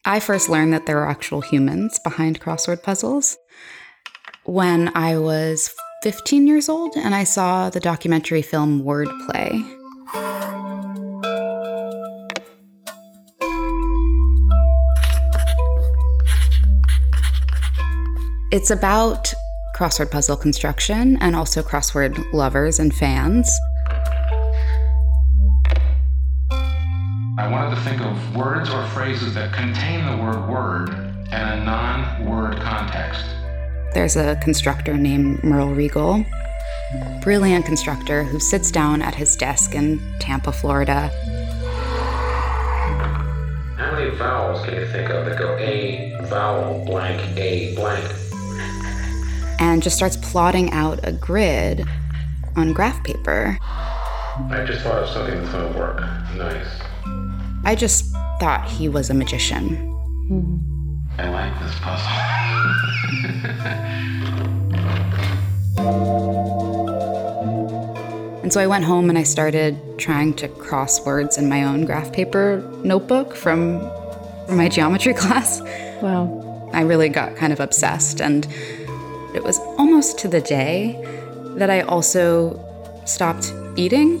I first learned that there were actual humans behind crossword puzzles when I was 15 years old, and I saw the documentary film Wordplay. It's about crossword puzzle construction and also crossword lovers and fans. I wanted to think of words or phrases that contain the word word in a non-word context. There's a constructor named Merle Regal, brilliant constructor who sits down at his desk in Tampa, Florida. How many vowels can you think of that go A, vowel, blank, A, blank? And just starts plotting out a grid on graph paper. I just thought of something that's going to work. Nice. I just thought he was a magician. I like this puzzle. And so I went home and I started trying to cross words in my own graph paper notebook from my geometry class. Wow. I really got kind of obsessed, and it was almost to the day that I also stopped eating.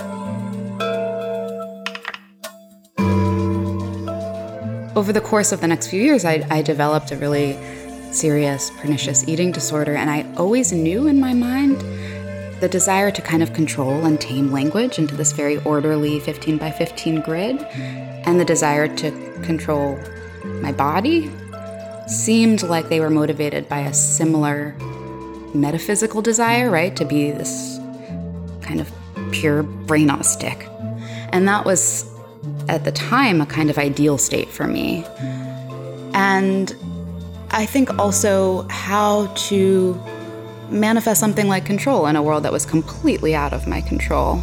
Over the course of the next few years, I developed a really serious, pernicious eating disorder, and I always knew in my mind the desire to kind of control and tame language into this very orderly 15 by 15 grid, and the desire to control my body seemed like they were motivated by a similar metaphysical desire, right? To be this kind of pure brainostic. And that was, at the time, a kind of ideal state for me. And I think also how to manifest something like control in a world that was completely out of my control.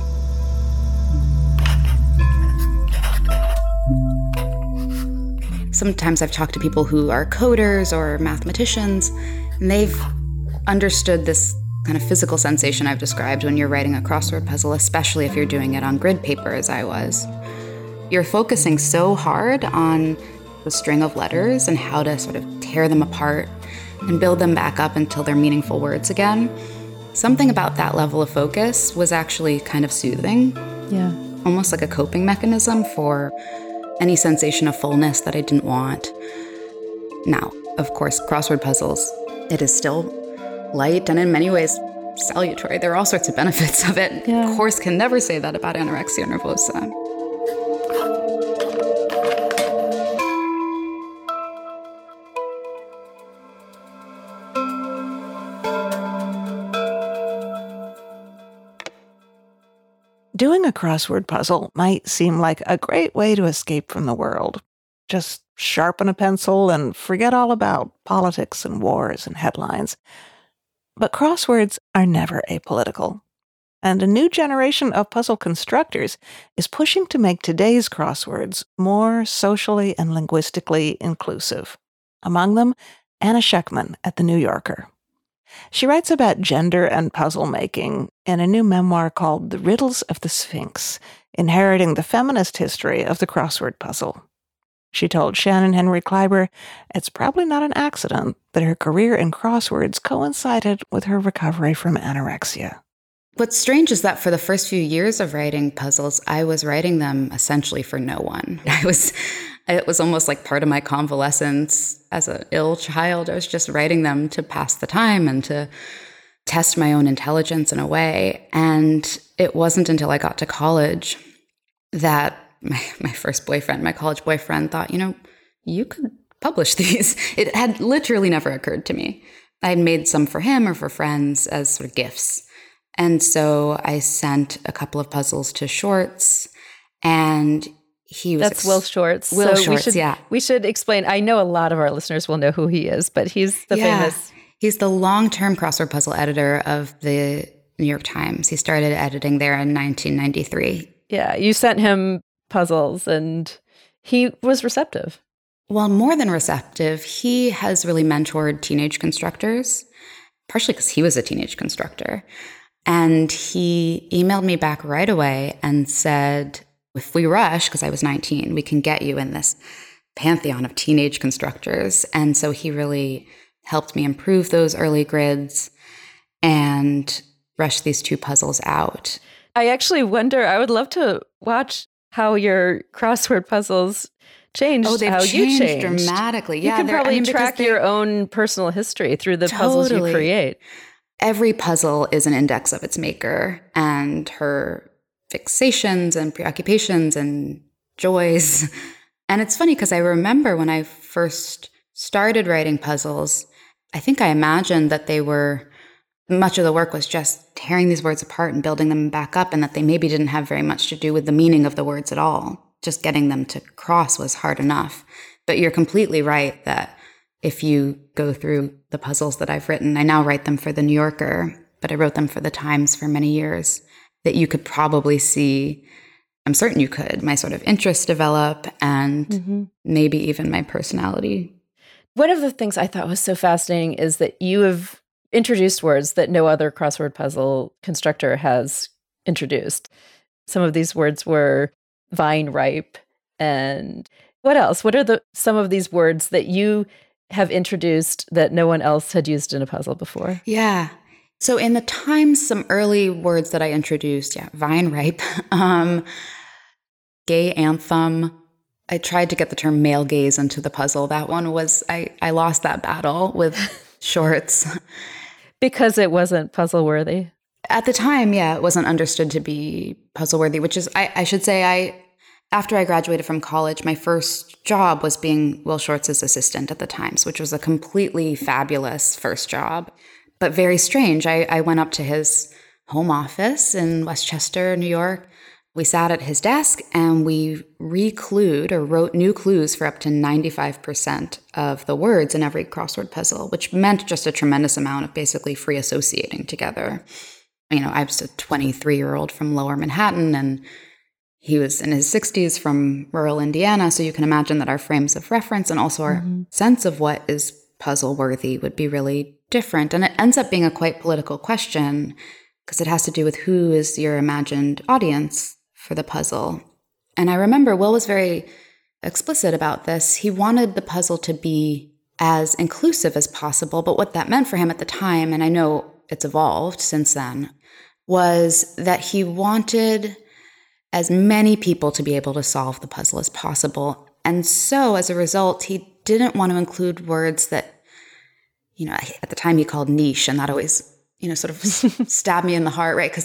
Sometimes I've talked to people who are coders or mathematicians, and they've understood this kind of physical sensation I've described when you're writing a crossword puzzle, especially if you're doing it on grid paper, as I was. You're focusing so hard on the string of letters and how to sort of tear them apart and build them back up until they're meaningful words again. Something about that level of focus was actually kind of soothing. Yeah. Almost like a coping mechanism for any sensation of fullness that I didn't want. Now, of course, crossword puzzles, it is still light and in many ways salutary. There are all sorts of benefits of it. Yeah. Of course, can never say that about anorexia nervosa. Doing a crossword puzzle might seem like a great way to escape from the world. Just sharpen a pencil and forget all about politics and wars and headlines. But crosswords are never apolitical. And a new generation of puzzle constructors is pushing to make today's crosswords more socially and linguistically inclusive. Among them, Anna Sheckman at The New Yorker. She writes about gender and puzzle making in a new memoir called The Riddles of the Sphinx, inheriting the feminist history of the crossword puzzle. She told Shannon Henry Kleiber it's probably not an accident that her career in crosswords coincided with her recovery from anorexia. What's strange is that for the first few years of writing puzzles, I was writing them essentially for no one. It was almost like part of my convalescence as an ill child. I was just writing them to pass the time and to test my own intelligence in a way. And it wasn't until I got to college that my first boyfriend, my college boyfriend, thought, you could publish these. It had literally never occurred to me. I had made some for him or for friends as sort of gifts. And so I sent a couple of puzzles to Shorts, and he was... That's Will Shorts. Will Shorts, yeah. We should explain. I know a lot of our listeners will know who he is, but he's the famous... He's the long-term crossword puzzle editor of the New York Times. He started editing there in 1993. Yeah, you sent him puzzles, and he was receptive. Well, more than receptive, he has really mentored teenage constructors, partially because he was a teenage constructor. And he emailed me back right away and said, if we rush, because I was 19, we can get you in this pantheon of teenage constructors. And so he really helped me improve those early grids and rush these 2 puzzles out. I actually wonder, I would love to watch how your crossword puzzles changed, Oh, they've how you changed changed dramatically. You Yeah, can probably because track your own personal history through the puzzles you Totally. create. Every puzzle is an index of its maker and her fixations and preoccupations and joys. And it's funny because I remember when I first started writing puzzles, I think I imagined that much of the work was just tearing these words apart and building them back up, and that they maybe didn't have very much to do with the meaning of the words at all. Just getting them to cross was hard enough. But you're completely right that if you go through the puzzles that I've written, I now write them for The New Yorker, but I wrote them for The Times for many years, that you could probably see, I'm certain you could, my sort of interests develop and maybe even my personality. One of the things I thought was so fascinating is that you have introduced words that no other crossword puzzle constructor has introduced. Some of these words were vine ripe, and what else? What are some of these words that you have introduced that no one else had used in a puzzle before? Yeah. So in the Times, some early words that I introduced, vine ripe, gay anthem. I tried to get the term male gaze into the puzzle. That one was, I lost that battle with shorts. Because it wasn't puzzle worthy? At the time, it wasn't understood to be puzzle worthy, which is, I should say, after I graduated from college, my first job was being Will Shortz's assistant at the Times, which was a completely fabulous first job, but very strange. I went up to his home office in Westchester, New York. We sat at his desk and we re-clued or wrote new clues for up to 95% of the words in every crossword puzzle, which meant just a tremendous amount of basically free associating together. You know, I was a 23-year-old from Lower Manhattan, and he was in his 60s from rural Indiana, so you can imagine that our frames of reference and also our sense of what is puzzle-worthy would be really different. And it ends up being a quite political question because it has to do with who is your imagined audience for the puzzle. And I remember Will was very explicit about this. He wanted the puzzle to be as inclusive as possible, but what that meant for him at the time, and I know it's evolved since then, was that he wanted as many people to be able to solve the puzzle as possible. And so as a result, he didn't want to include words that, you know, at the time he called niche, and that always, you know, sort of stabbed me in the heart, right? Because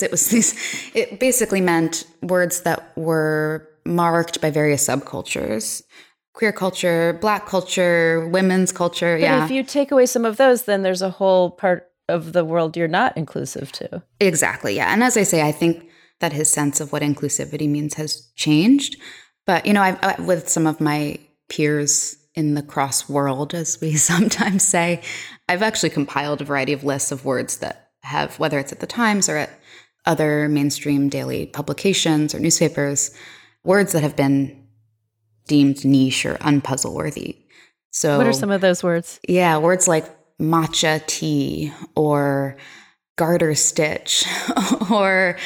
it basically meant words that were marked by various subcultures. Queer culture, Black culture, women's culture, But if you take away some of those, then there's a whole part of the world you're not inclusive to. Exactly, And as I say, I think that his sense of what inclusivity means has changed. But, you know, I with some of my peers in the cross world, as we sometimes say, I've actually compiled a variety of lists of words that have, whether it's at the Times or at other mainstream daily publications or newspapers, words that have been deemed niche or unpuzzle worthy. So what are some of those words? Yeah, words like matcha tea or garter stitch or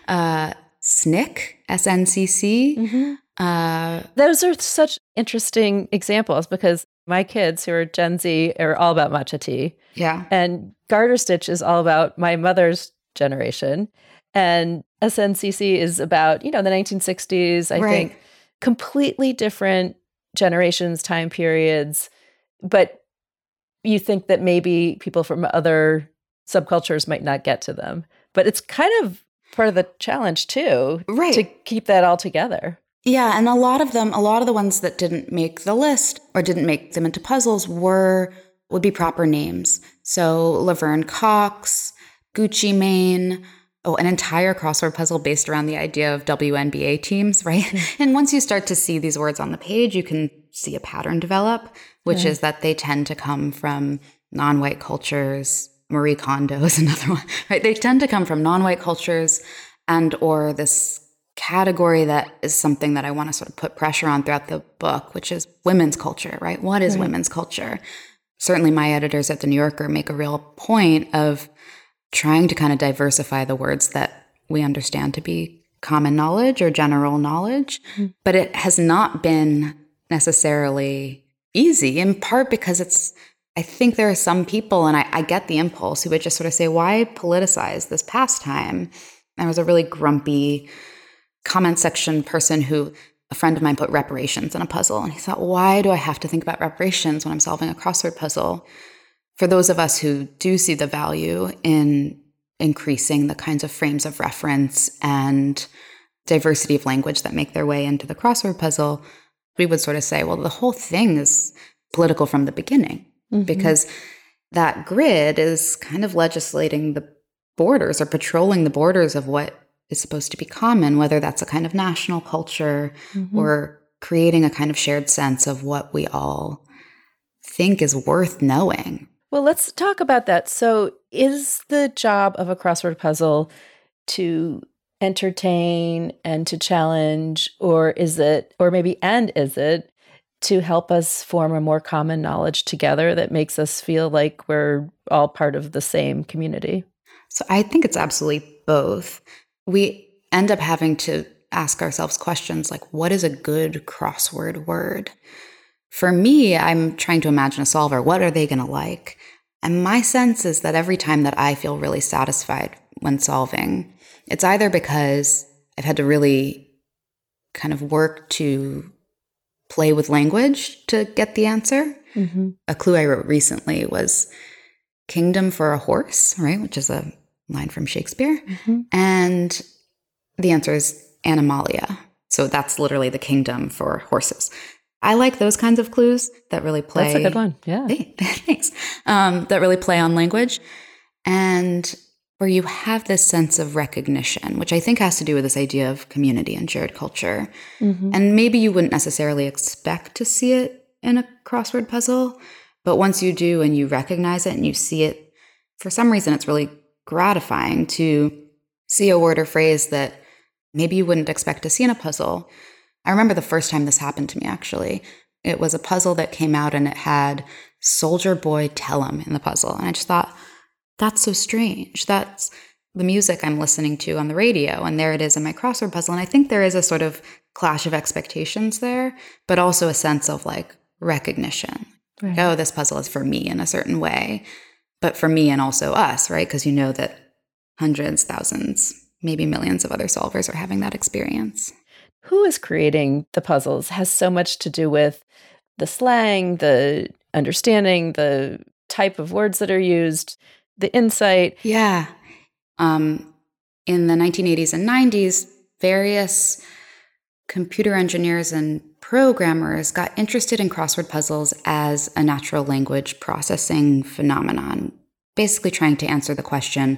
SNCC, SNCC. Those are such interesting examples because my kids who are Gen Z are all about matcha tea. Yeah. And garter stitch is all about my mother's generation. And SNCC is about, you know, the 1960s, I think. Completely different generations, time periods. But you think that maybe people from other subcultures might not get to them. But it's kind of part of the challenge too, to keep that all together. Yeah, and a lot of the ones that didn't make the list or didn't make them into puzzles would be proper names. So Laverne Cox, Gucci Mane, an entire crossword puzzle based around the idea of WNBA teams, right? And once you start to see these words on the page, you can see a pattern develop, which is that they tend to come from non-white cultures. Marie Kondo is another one, right? They tend to come from non-white cultures and or this category that is something that I want to sort of put pressure on throughout the book, which is women's culture, right? What is women's culture? Certainly my editors at The New Yorker make a real point of trying to kind of diversify the words that we understand to be common knowledge or general knowledge. But it has not been necessarily easy, in part because I think there are some people, and I get the impulse, who would just sort of say, why politicize this pastime? There was a really grumpy comment section person a friend of mine put reparations in a puzzle. And he thought, why do I have to think about reparations when I'm solving a crossword puzzle? For those of us who do see the value in increasing the kinds of frames of reference and diversity of language that make their way into the crossword puzzle, we would sort of say, well, the whole thing is political from the beginning, because that grid is kind of legislating the borders or patrolling the borders of what is supposed to be common, whether that's a kind of national culture or creating a kind of shared sense of what we all think is worth knowing. Well, let's talk about that. So is the job of a crossword puzzle to entertain and to challenge, or is it to help us form a more common knowledge together that makes us feel like we're all part of the same community? So I think it's absolutely both. We end up having to ask ourselves questions like, what is a good crossword word? For me, I'm trying to imagine a solver. What are they going to like? And my sense is that every time that I feel really satisfied when solving, it's either because I've had to really kind of work to play with language to get the answer. A clue I wrote recently was kingdom for a horse, right? Which is a line from Shakespeare. And the answer is Animalia. So that's literally the kingdom for horses. I like those kinds of clues that really play. That's a good one. Yeah. Hey, thanks. That really play on language. And where you have this sense of recognition, which I think has to do with this idea of community and shared culture. And maybe you wouldn't necessarily expect to see it in a crossword puzzle, but once you do and you recognize it and you see it, for some reason, it's really gratifying to see a word or phrase that maybe you wouldn't expect to see in a puzzle. I remember the first time this happened to me, actually. It was a puzzle that came out and it had Soldier Boy Tell 'em in the puzzle. And I just thought, that's so strange. That's the music I'm listening to on the radio. And there it is in my crossword puzzle. And I think there is a sort of clash of expectations there, but also a sense of like recognition. Right. Oh, this puzzle is for me in a certain way, but for me and also us, right? Because you know that hundreds, thousands, maybe millions of other solvers are having that experience. Who is creating the puzzles has so much to do with the slang, the understanding, the type of words that are used, the insight. Yeah. In the 1980s and 90s, various computer engineers and programmers got interested in crossword puzzles as a natural language processing phenomenon, basically trying to answer the question,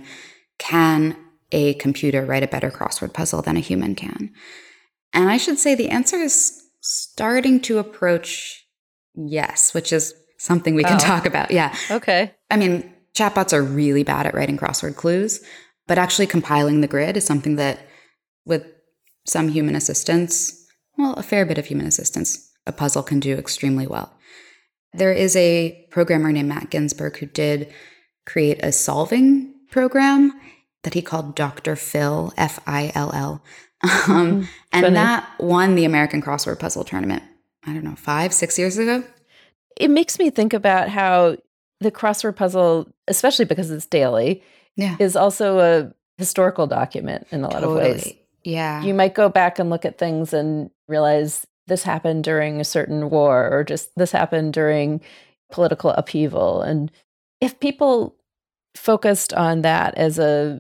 can a computer write a better crossword puzzle than a human can? And I should say the answer is starting to approach yes, which is something we can talk about. Yeah. Okay. I mean, chatbots are really bad at writing crossword clues, but actually compiling the grid is something that with some human assistance, well, a fair bit of human assistance, a puzzle can do extremely well. There is a programmer named Matt Ginsberg who did create a solving program that he called Dr. Phil, F-I-L-L. And that won the American Crossword Puzzle Tournament, I don't know, 5-6 years ago. It makes me think about how the crossword puzzle, especially because it's daily, is also a historical document in a lot of ways. Yeah. You might go back and look at things and realize this happened during a certain war or just this happened during political upheaval. And if people focused on that as a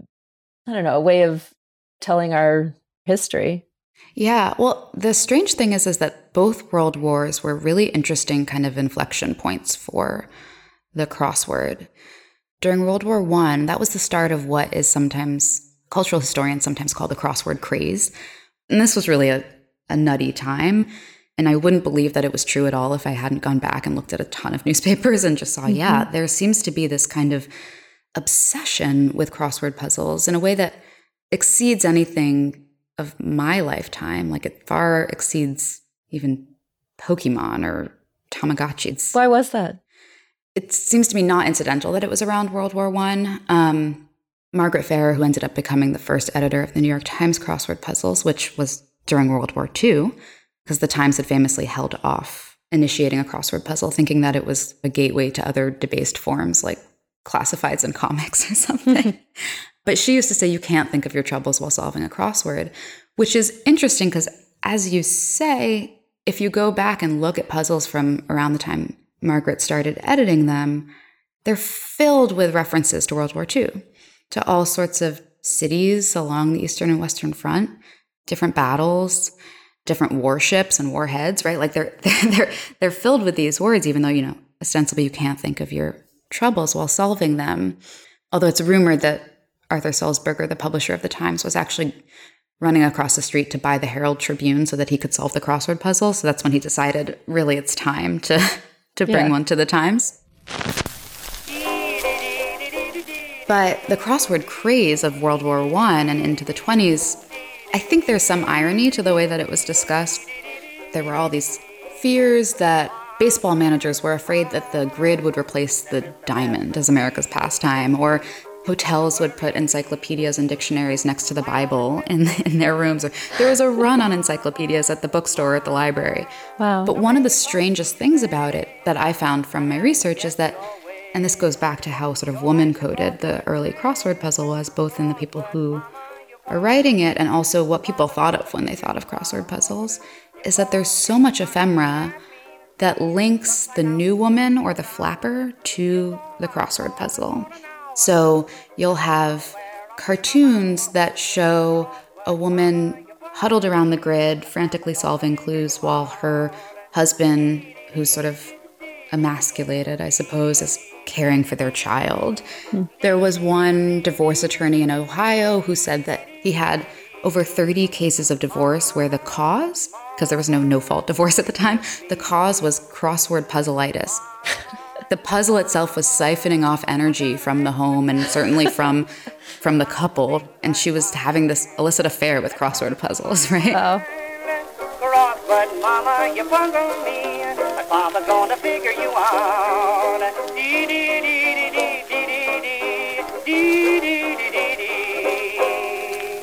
way of telling our history. Yeah. Well, the strange thing is that both world wars were really interesting kind of inflection points for the crossword. During World War I, that was the start of what is sometimes, cultural historians sometimes call the crossword craze. And this was really a nutty time. And I wouldn't believe that it was true at all if I hadn't gone back and looked at a ton of newspapers and just saw, there seems to be this kind of obsession with crossword puzzles in a way that exceeds anything of my lifetime. Like it far exceeds even Pokemon or Tamagotchis. Why was that? It seems to me not incidental that it was around World War I. Margaret Farrer, who ended up becoming the first editor of the New York Times crossword puzzles, which was during World War II, because the Times had famously held off initiating a crossword puzzle, thinking that it was a gateway to other debased forms like classifieds and comics or something. But she used to say you can't think of your troubles while solving a crossword, which is interesting because, as you say, if you go back and look at puzzles from around the time Margaret started editing them, they're filled with references to World War II, to all sorts of cities along the Eastern and Western Front, different battles, different warships and warheads, right? Like they're filled with these words, even though, ostensibly you can't think of your troubles while solving them. Although it's rumored that Arthur Sulzberger, the publisher of the Times, was actually running across the street to buy the Herald Tribune so that he could solve the crossword puzzle. So that's when he decided, really, it's time to bring one to the Times. But the crossword craze of World War I and into the 20s, I think there's some irony to the way that it was discussed. There were all these fears that baseball managers were afraid that the grid would replace the diamond as America's pastime, or hotels would put encyclopedias and dictionaries next to the Bible in their rooms. Or there was a run on encyclopedias at the bookstore at the library. Wow. But one of the strangest things about it that I found from my research is that, and this goes back to how sort of woman-coded the early crossword puzzle was, both in the people who are writing it and also what people thought of when they thought of crossword puzzles, is that there's so much ephemera that links the new woman or the flapper to the crossword puzzle. So you'll have cartoons that show a woman huddled around the grid, frantically solving clues, while her husband, who's sort of emasculated, I suppose, is caring for their child. There was one divorce attorney in Ohio who said that he had over 30 cases of divorce where the cause, because there was no no-fault divorce at the time, the cause was crossword puzzleitis. The puzzle itself was siphoning off energy from the home and certainly from the couple, and she was having this illicit affair with crossword puzzles, right? Wow. Crossword mama, you bungled me. My father's gonna figure you out. Dee dee dee dee dee dee dee dee dee dee.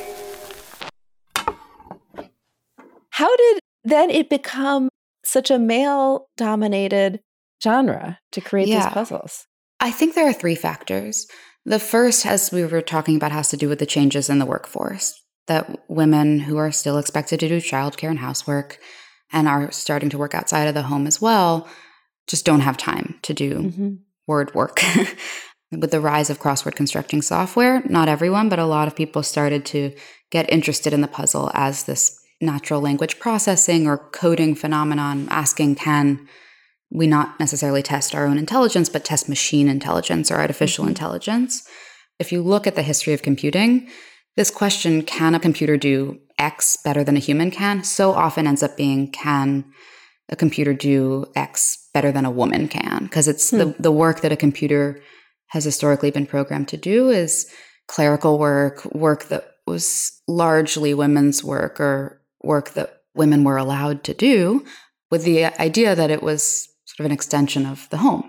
How did then it become such a male-dominated genre to create these puzzles? I think there are three factors. The first, as we were talking about, has to do with the changes in the workforce, that women who are still expected to do childcare and housework and are starting to work outside of the home as well just don't have time to do word work. With the rise of crossword constructing software, not everyone, but a lot of people started to get interested in the puzzle as this natural language processing or coding phenomenon, asking, can we not necessarily test our own intelligence, but test machine intelligence or artificial intelligence? If you look at the history of computing, this question, can a computer do X better than a human can, so often ends up being, can a computer do X better than a woman can? Because it's the work that a computer has historically been programmed to do is clerical work that was largely women's work or work that women were allowed to do, with the idea that it was sort of an extension of the home.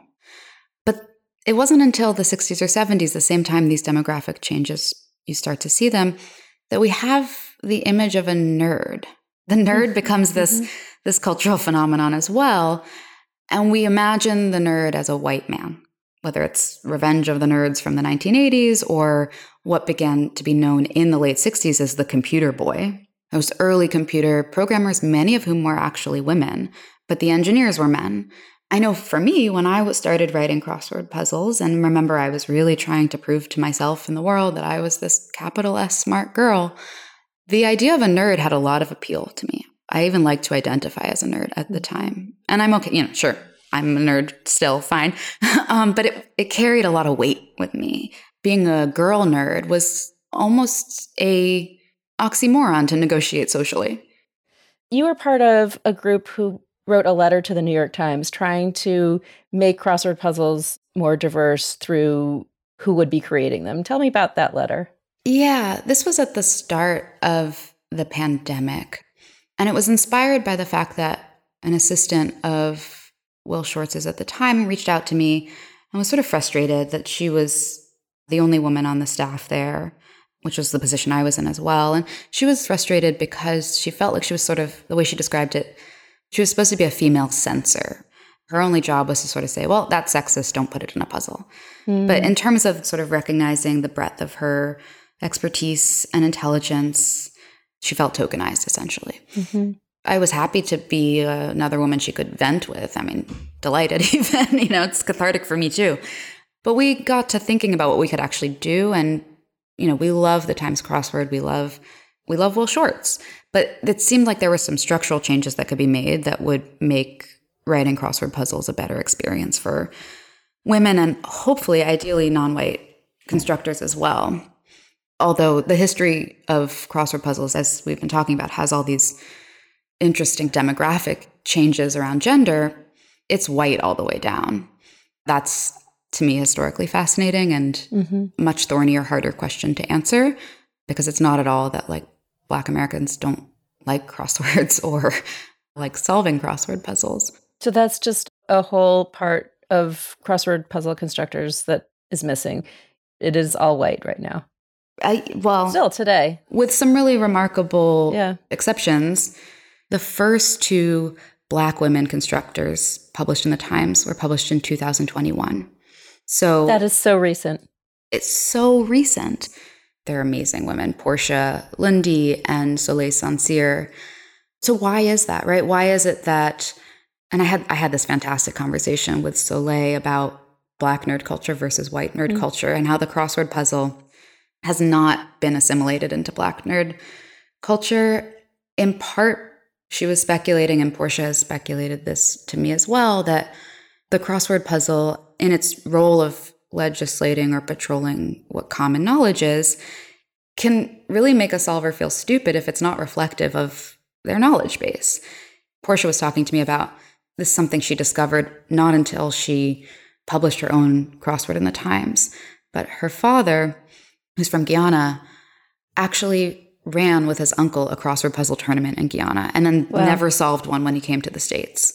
But it wasn't until the 60s or 70s, the same time these demographic changes, you start to see them, that we have the image of a nerd. The nerd becomes this cultural phenomenon as well. And we imagine the nerd as a white man, whether it's Revenge of the Nerds from the 1980s or what began to be known in the late 60s as the computer boy. Those early computer programmers, many of whom were actually women, but the engineers were men. I know for me, when I started writing crossword puzzles, and remember I was really trying to prove to myself and the world that I was this capital S smart girl, the idea of a nerd had a lot of appeal to me. I even liked to identify as a nerd at the time. And I'm okay, sure, I'm a nerd still, fine. But it carried a lot of weight with me. Being a girl nerd was almost a oxymoron to negotiate socially. You were part of a group who wrote a letter to the New York Times trying to make crossword puzzles more diverse through who would be creating them. Tell me about that letter. Yeah, this was at the start of the pandemic. And it was inspired by the fact that an assistant of Will Shortz's at the time reached out to me and was sort of frustrated that she was the only woman on the staff there. which was the position I was in as well. And she was frustrated because she felt like she was sort of, the way she described it, she was supposed to be a female censor. Her only job was to sort of say, well, that's sexist, don't put it in a puzzle. But in terms of sort of recognizing the breadth of her expertise and intelligence, she felt tokenized, essentially. I was happy to be another woman she could vent with. I mean, delighted even, it's cathartic for me too. But we got to thinking about what we could actually do. And, we love the Times crossword. We love Will Shortz. But it seemed like there were some structural changes that could be made that would make writing crossword puzzles a better experience for women and hopefully, ideally, non-white constructors as well. Although the history of crossword puzzles, as we've been talking about, has all these interesting demographic changes around gender, it's white all the way down. That's, to me, historically fascinating and much thornier, harder question to answer, because it's not at all that like Black Americans don't like crosswords or like solving crossword puzzles. So that's just a whole part of crossword puzzle constructors that is missing. It is all white right now. Still today. With some really remarkable exceptions. The first 2 Black women constructors published in the Times were published in 2021. So that is so recent. It's so recent. They're amazing women, Portia Lundy and Soleil Saint-Cyr. So why is that, right? Why is it that, and I had this fantastic conversation with Soleil about Black nerd culture versus white nerd culture and how the crossword puzzle has not been assimilated into Black nerd culture. In part, she was speculating, and Portia has speculated this to me as well, that the crossword puzzle, in its role of legislating or patrolling what common knowledge is, can really make a solver feel stupid if it's not reflective of their knowledge base. Portia was talking to me about this, something she discovered not until she published her own crossword in the Times. But her father, who's from Guyana, actually ran with his uncle a crossword puzzle tournament in Guyana and then never solved one when he came to the States,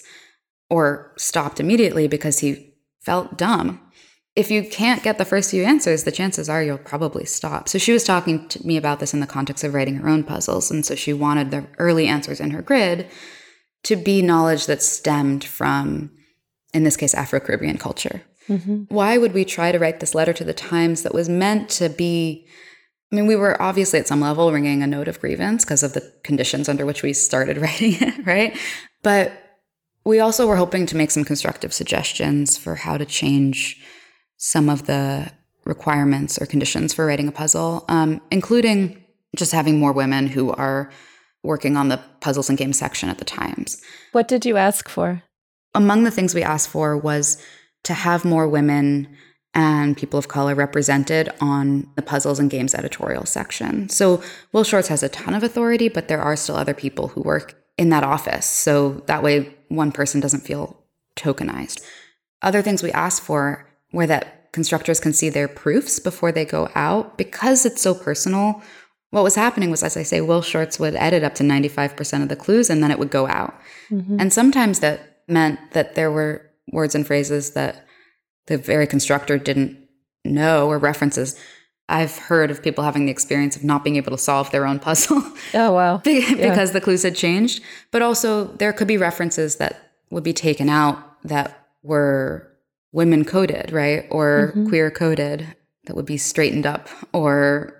or stopped immediately because he felt dumb. If you can't get the first few answers, the chances are you'll probably stop. So she was talking to me about this in the context of writing her own puzzles. And so she wanted the early answers in her grid to be knowledge that stemmed from, in this case, Afro-Caribbean culture. Why would we try to write this letter to the Times that was meant to be, I mean, we were obviously at some level ringing a note of grievance because of the conditions under which we started writing it, right? But we also were hoping to make some constructive suggestions for how to change some of the requirements or conditions for writing a puzzle, including just having more women who are working on the puzzles and games section at the Times. What did you ask for? Among the things we asked for was to have more women and people of color represented on the puzzles and games editorial section. So Will Shortz has a ton of authority, but there are still other people who work in that office. So that way one person doesn't feel tokenized. Other things we asked for were that constructors can see their proofs before they go out. Because it's so personal, what was happening was, as I say, Will Shortz would edit up to 95% of the clues and then it would go out. And sometimes that meant that there were words and phrases that the very constructor didn't know, or references. I've heard of people having the experience of not being able to solve their own puzzle. Oh, wow. because the clues had changed. But also there could be references that would be taken out that were women coded, right? Or queer coded, that would be straightened up or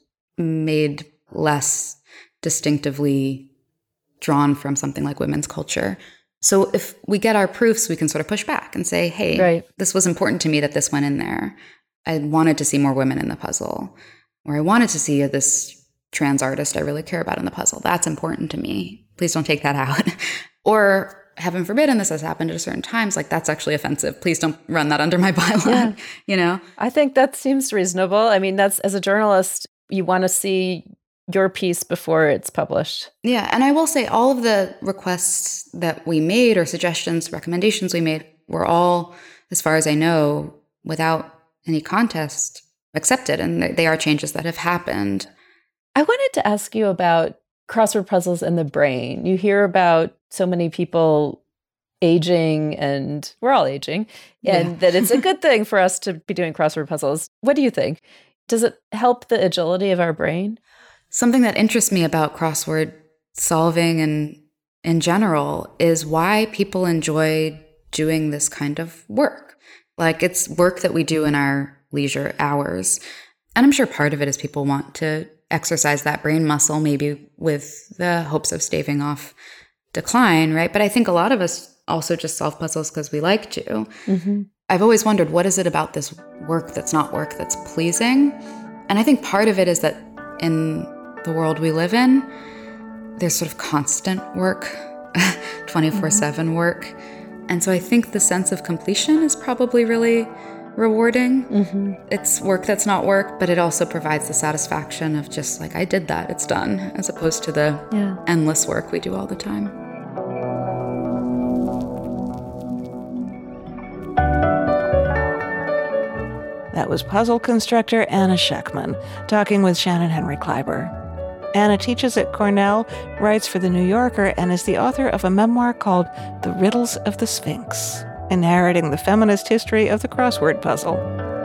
made less distinctively drawn from something like women's culture. So if we get our proofs, we can sort of push back and say, hey, this was important to me that this went in there. I wanted to see more women in the puzzle, or I wanted to see this trans artist I really care about in the puzzle. That's important to me. Please don't take that out. Or heaven forbid, and this has happened at certain times, like that's actually offensive. Please don't run that under my byline, you know? I think that seems reasonable. I mean, that's, as a journalist, you want to see your piece before it's published. Yeah. And I will say all of the requests that we made, or suggestions, recommendations we made, were all, as far as I know, without any contest, accepted. And they are changes that have happened. I wanted to ask you about crossword puzzles and the brain. You hear about so many people aging, and we're all aging, and that it's a good thing for us to be doing crossword puzzles. What do you think? Does it help the agility of our brain? Something that interests me about crossword solving and in general is why people enjoy doing this kind of work. Like, it's work that we do in our leisure hours. And I'm sure part of it is people want to exercise that brain muscle, maybe with the hopes of staving off decline, right? But I think a lot of us also just solve puzzles because we like to. Mm-hmm. I've always wondered, what is it about this work that's not work that's pleasing? And I think part of it is that in the world we live in, there's sort of constant work, 24/7 work. And so I think the sense of completion is probably really rewarding. Mm-hmm. It's work that's not work, but it also provides the satisfaction of just like, I did that, it's done, as opposed to the endless work we do all the time. That was puzzle constructor Anna Shechtman talking with Shannon Henry Kleiber. Anna teaches at Cornell, writes for The New Yorker, and is the author of a memoir called The Riddles of the Sphinx, narrating the feminist history of the crossword puzzle.